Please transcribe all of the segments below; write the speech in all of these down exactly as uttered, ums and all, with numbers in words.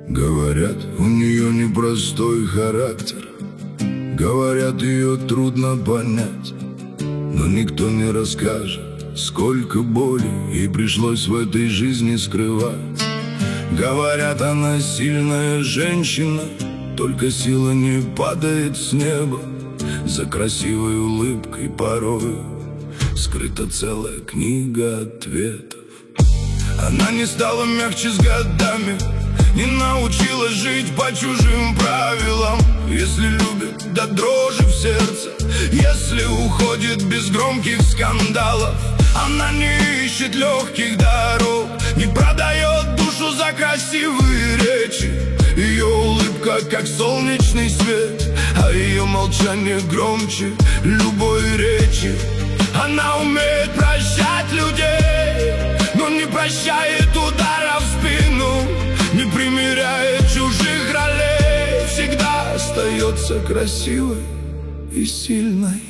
Говорят, у нее непростой характер, говорят, ее трудно понять, но никто не расскажет, сколько боли ей пришлось в этой жизни скрывать. Говорят, она сильная женщина, только сила не падает с неба. За красивой улыбкой порою скрыта целая книга ответов. Она не стала мягче с годами, не научилась жить по чужим правилам. Если любит до дрожи в сердце, если уходит без громких скандалов, она не ищет легких дорог, не продает душу за красивые речи. Ее улыбка как солнечный свет, а ее молчание громче любой речи. Она умеет прощать людей, но не прощает ударов в спину, не примеряет чужих ролей, всегда остается красивой и сильной.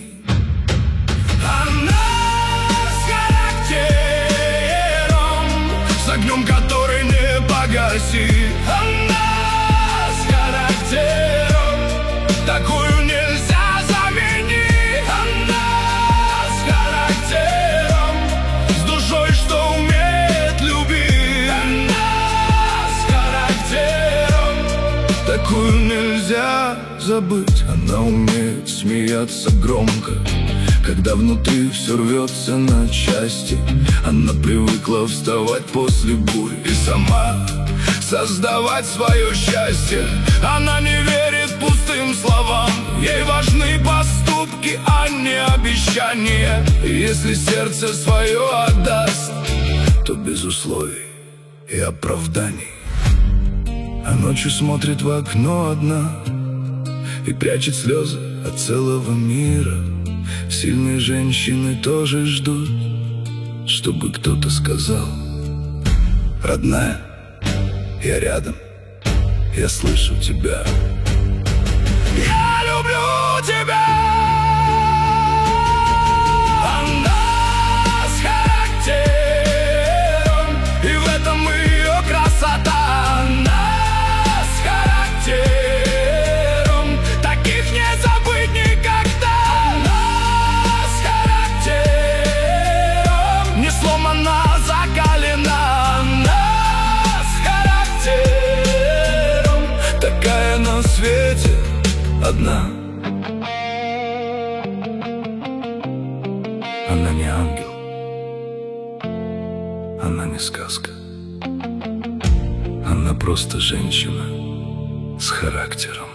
Она с характером, с огнем, который не погасит. Она с характером, такую нельзя заменить. Она с характером, с душой, что умеет любить. Она с характером, такую нельзя забыть. Она умеет смеяться громко, когда внутри все рвется на части. Она привыкла вставать после бурь и сама создавать свое счастье. Она не верит пустым словам, ей важны поступки, а не обещания. И если сердце свое отдаст, то без условий и оправданий. А ночью смотрит в окно одна и прячет слезы от целого мира. Сильные женщины тоже ждут, чтобы кто-то сказал: родная, я рядом, я слышу тебя. Я люблю тебя. Она с характером, и в этом ее красота. Она с характером, таких не забыть никогда. Она с характером, не сломана, закалена. Она с характером, такая на свете одна. Она не ангел, она не сказка, она просто женщина с характером.